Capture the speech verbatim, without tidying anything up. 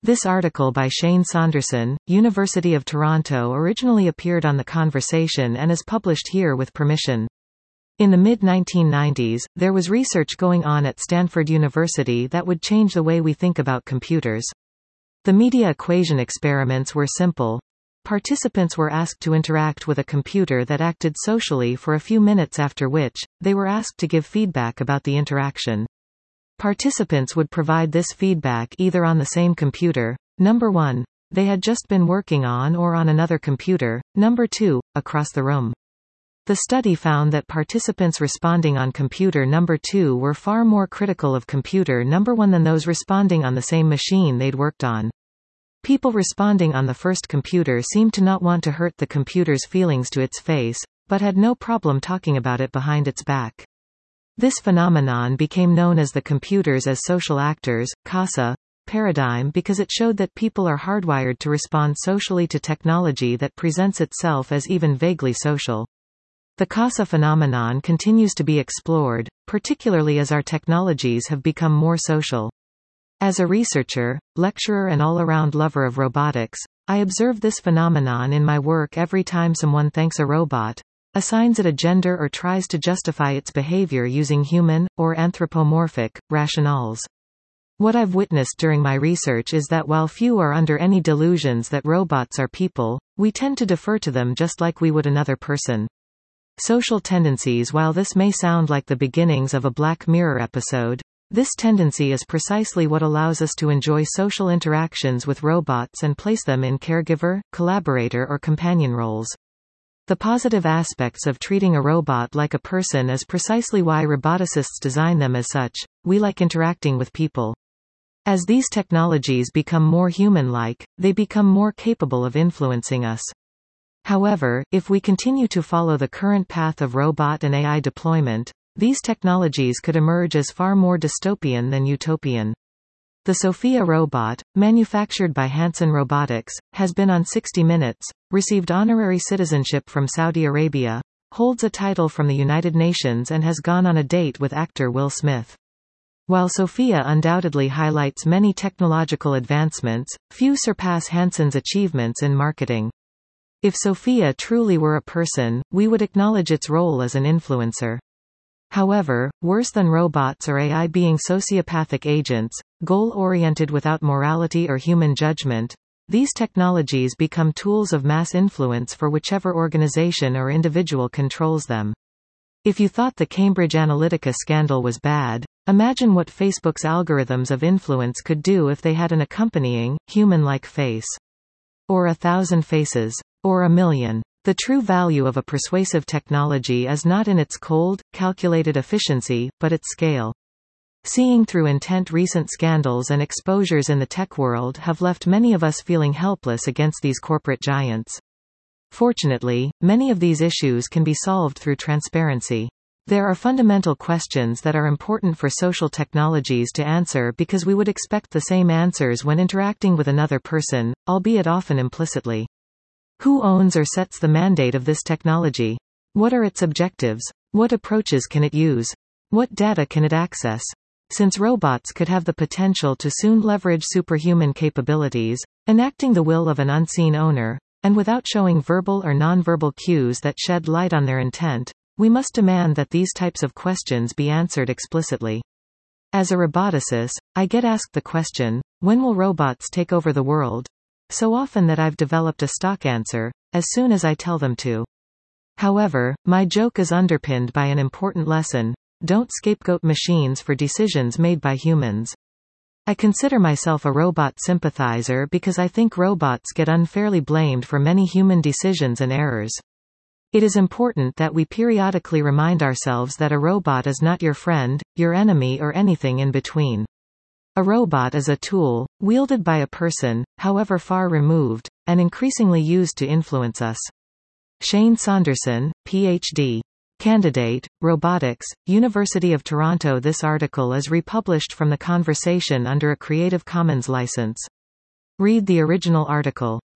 This article by Shane Saunderson, University of Toronto originally appeared on The Conversation and is published here with permission. In the mid nineteen nineties, there was research going on at Stanford University that would change the way we think about computers. The media equation experiments were simple. Participants were asked to interact with a computer that acted socially for a few minutes, after which, they were asked to give feedback about the interaction. Participants would provide this feedback either on the same computer, number one, they had just been working on, or on another computer, number two, across the room. The study found that participants responding on computer number two were far more critical of computer number one than those responding on the same machine they'd worked on. People responding on the first computer seemed to not want to hurt the computer's feelings to its face, but had no problem talking about it behind its back. This phenomenon became known as the computers as social actors, CASA, paradigm because it showed that people are hardwired to respond socially to technology that presents itself as even vaguely social. The CASA phenomenon continues to be explored, particularly as our technologies have become more social. As a researcher, lecturer and all-around lover of robotics, I observe this phenomenon in my work every time someone thanks a robot, assigns it a gender or tries to justify its behavior using human, or anthropomorphic, rationales. What I've witnessed during my research is that while few are under any delusions that robots are people, we tend to defer to them just like we would another person. Social tendencies. While this may sound like the beginnings of a Black Mirror episode, this tendency is precisely what allows us to enjoy social interactions with robots and place them in caregiver, collaborator or companion roles. The positive aspects of treating a robot like a person is precisely why roboticists design them as such. We like interacting with people. As these technologies become more human-like, they become more capable of influencing us. However, if we continue to follow the current path of robot and A I deployment, these technologies could emerge as far more dystopian than utopian. The Sophia robot, manufactured by Hanson Robotics, has been on sixty minutes, received honorary citizenship from Saudi Arabia, holds a title from the United Nations and has gone on a date with actor Will Smith. While Sophia undoubtedly highlights many technological advancements, few surpass Hanson's achievements in marketing. If Sophia truly were a person, we would acknowledge its role as an influencer. However, worse than robots or A I being sociopathic agents, goal-oriented without morality or human judgment, these technologies become tools of mass influence for whichever organization or individual controls them. If you thought the Cambridge Analytica scandal was bad, imagine what Facebook's algorithms of influence could do if they had an accompanying, human-like face. Or a thousand faces. Or a million. The true value of a persuasive technology is not in its cold, calculated efficiency, but its scale. Seeing through intent, recent scandals and exposures in the tech world have left many of us feeling helpless against these corporate giants. Fortunately, many of these issues can be solved through transparency. There are fundamental questions that are important for social technologies to answer because we would expect the same answers when interacting with another person, albeit often implicitly. Who owns or sets the mandate of this technology? What are its objectives? What approaches can it use? What data can it access? Since robots could have the potential to soon leverage superhuman capabilities, enacting the will of an unseen owner, and without showing verbal or nonverbal cues that shed light on their intent, we must demand that these types of questions be answered explicitly. As a roboticist, I get asked the question, when will robots take over the world? So often that I've developed a stock answer, as soon as I tell them to. However, my joke is underpinned by an important lesson: don't scapegoat machines for decisions made by humans. I consider myself a robot sympathizer because I think robots get unfairly blamed for many human decisions and errors. It is important that we periodically remind ourselves that a robot is not your friend, your enemy or anything in between. A robot is a tool, wielded by a person, however far removed, and increasingly used to influence us. Shane Saunderson, P H D candidate, Robotics, University of Toronto. This article is republished from The Conversation under a Creative Commons license. Read the original article.